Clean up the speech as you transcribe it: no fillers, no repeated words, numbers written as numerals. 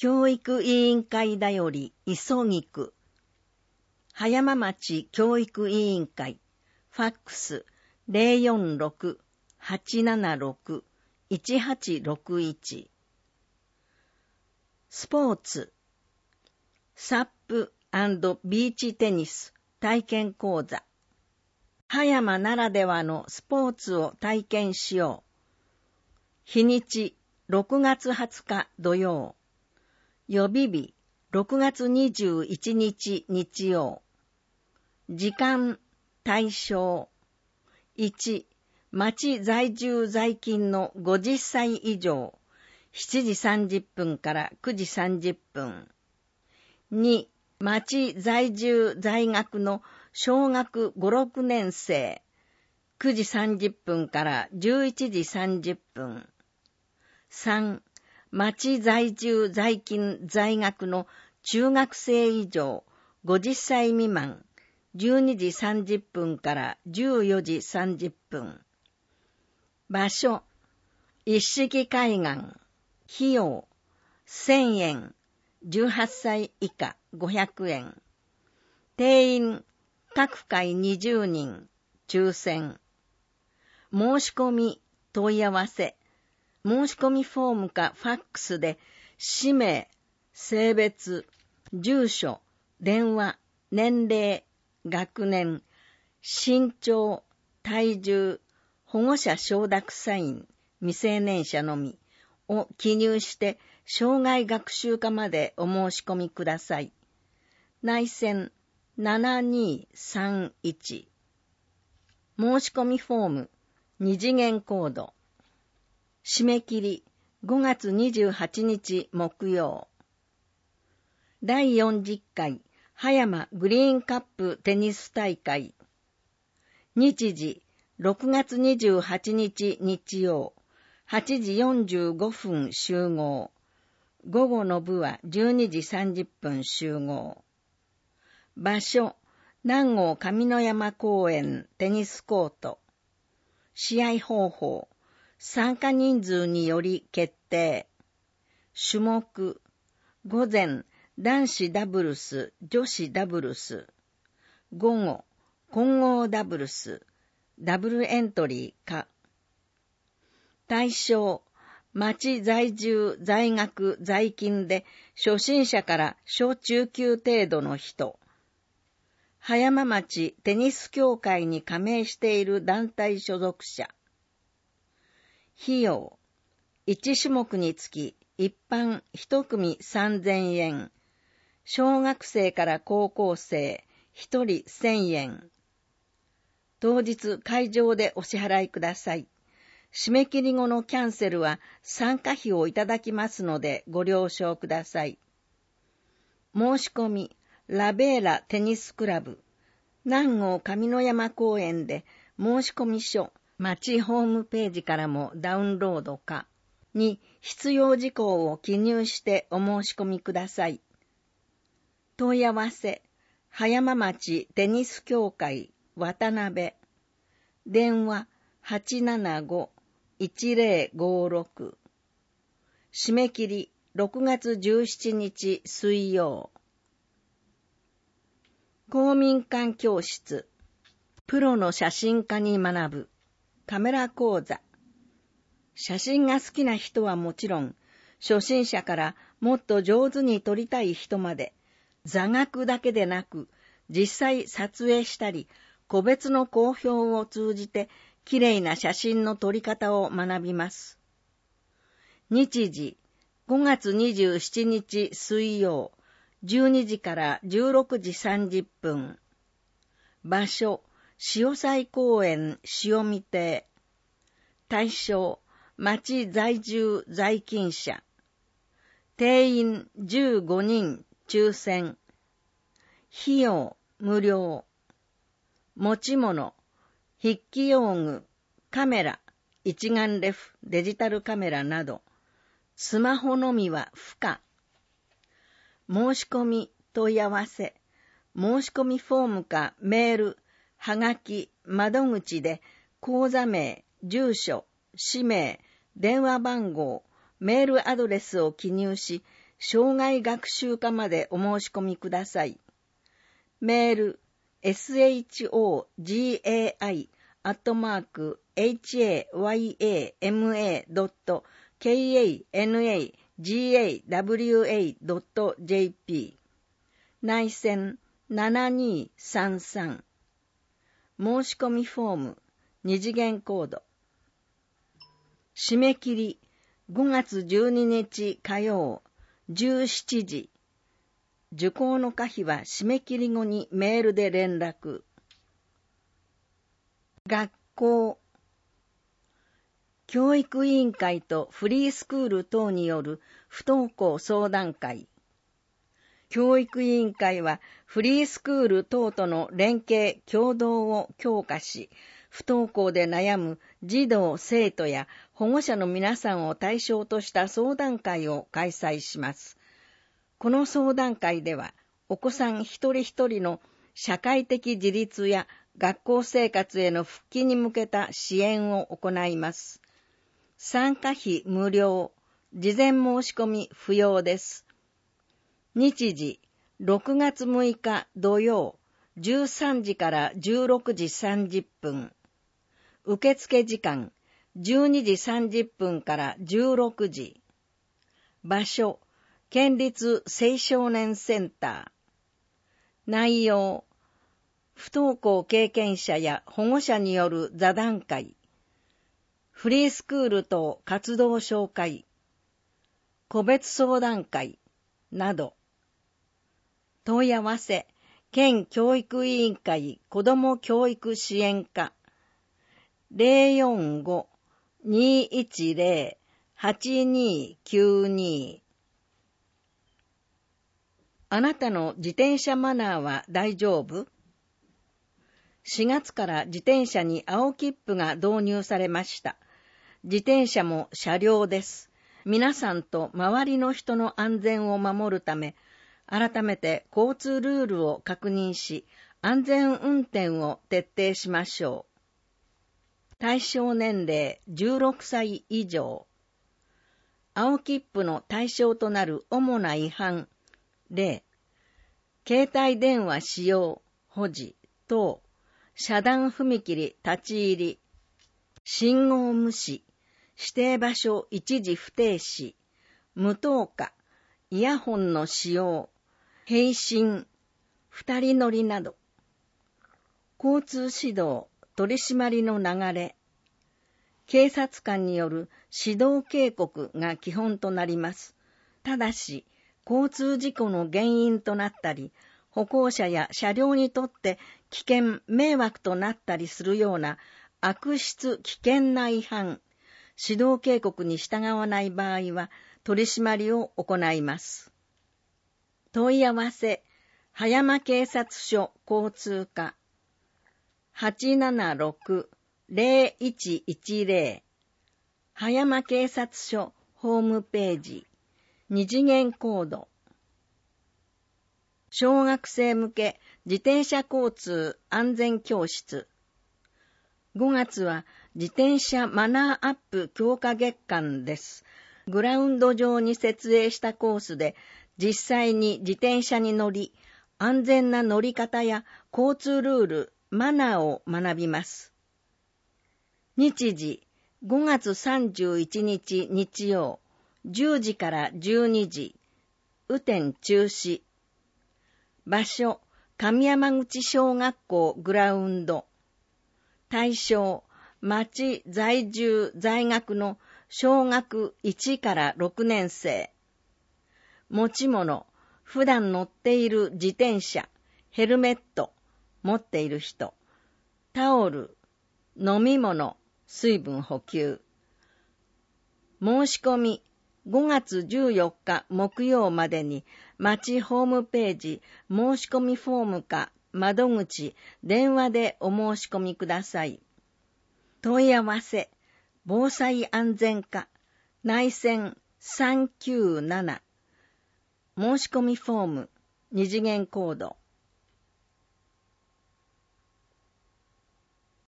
教育委員会だより急ぎく。葉山町教育委員会、ファックス 046-876-1861。スポーツ、サップ&ビーチテニス体験講座。葉山ならではのスポーツを体験しよう。日にち6月20日土曜。予備日6月21日日曜。時間対象1、町在住在勤の50歳以上、7時30分から9時30分。2、町在住在学の小学5、6年生、9時30分から11時30分。3、町在住在勤在学の中学生以上50歳未満、12時30分から14時30分。場所、一色海岸。費用、1000円。18歳以下500円。定員、各回20人。抽選。申し込み、問い合わせ。申し込みフォームかファックスで、氏名、性別、住所、電話、年齢、学年、身長、体重、保護者承諾サイン、未成年者のみを記入して、障害学習課までお申し込みください。内線7231。申し込みフォーム、2次元コード。締め切り5月28日木曜。第40回葉山グリーンカップテニス大会。日時6月28日日曜。8時45分集合。午後の部は12時30分集合。場所、南郷上山公園テニスコート。試合方法、参加人数により決定。種目、午前、男子ダブルス、女子ダブルス。午後、混合ダブルス、ダブルエントリーか。対象、町在住、在学、在勤で初心者から小中級程度の人。葉山町テニス協会に加盟している団体所属者。費用、1種目につき一般1組3000円。小学生から高校生1人1000円。当日会場でお支払いください。締め切り後のキャンセルは参加費をいただきますのでご了承ください。申し込み、ラベーラテニスクラブ、南郷上山公園で申し込み書、町ホームページからもダウンロードか、に必要事項を記入してお申し込みください。問い合わせ、葉山町テニス協会渡辺、電話875-1056。締め切り6月17日水曜。公民館教室、プロの写真家に学ぶカメラ講座。写真が好きな人はもちろん、初心者からもっと上手に撮りたい人まで、座学だけでなく、実際撮影したり、個別の好評を通じて、きれいな写真の撮り方を学びます。日時、5月27日水曜、12時から16時30分。場所、潮西公園潮見亭。対象、町在住在勤者。定員15人抽選。費用無料。持ち物、筆記用具、カメラ、一眼レフ、デジタルカメラなど。スマホのみは不可。申し込み、問い合わせ、申し込みフォームかメール、はがき、窓口で口座名、住所、氏名、電話番号、メールアドレスを記入し、 生涯学習課までお申し込みください。メール、shoi.hayama.kanagawa.jp 内線7233申し込みフォーム2次元コード締め切り5月12日火曜17時受講の可否は締め切り後にメールで連絡。学校教育委員会とフリースクール等による不登校相談会。教育委員会はフリースクール等との連携協働を強化し、不登校で悩む児童・生徒や保護者の皆さんを対象とした相談会を開催します。この相談会では、お子さん一人一人の社会的自立や学校生活への復帰に向けた支援を行います。参加費無料、事前申し込み不要です。日時、6月6日土曜、13時から16時30分。受付時間、12時30分から16時。場所、県立青少年センター。内容、不登校経験者や保護者による座談会。フリースクール等活動紹介。個別相談会。など。問い合わせ、県教育委員会子ども教育支援課。045-210-8292あなたの自転車マナーは大丈夫？ 4 月から自転車に青切符が導入されました。自転車も車両です。皆さんと周りの人の安全を守るため、改めて交通ルールを確認し、安全運転を徹底しましょう。対象年齢16歳以上。青切符の対象となる主な違反。例、携帯電話使用、保持等、遮断踏切立ち入り、信号無視、指定場所一時不停止、無灯火、イヤホンの使用、並進、二人乗りなど、交通指導、取り締まりの流れ、警察官による指導警告が基本となります。ただし、交通事故の原因となったり、歩行者や車両にとって危険、迷惑となったりするような悪質、危険な違反、指導警告に従わない場合は取り締まりを行います。問い合わせ、葉山警察署交通課 876-0110 葉山警察署ホームページ二次元コード小学生向け自転車交通安全教室5月は自転車マナーアップ強化月間です。グラウンド上に設営したコースで実際に自転車に乗り、安全な乗り方や交通ルール、マナーを学びます。日時、5月31日日曜、10時から12時、雨天中止。場所、上山口小学校グラウンド。対象、町在住在学の小学1から6年生。持ち物、普段乗っている自転車、ヘルメット、持っている人、タオル、飲み物、水分補給。申し込み、5月14日木曜までに、町ホームページ、申し込みフォームか、窓口、電話でお申し込みください。問い合わせ、防災安全課、内線397申し込みフォーム、二次元コード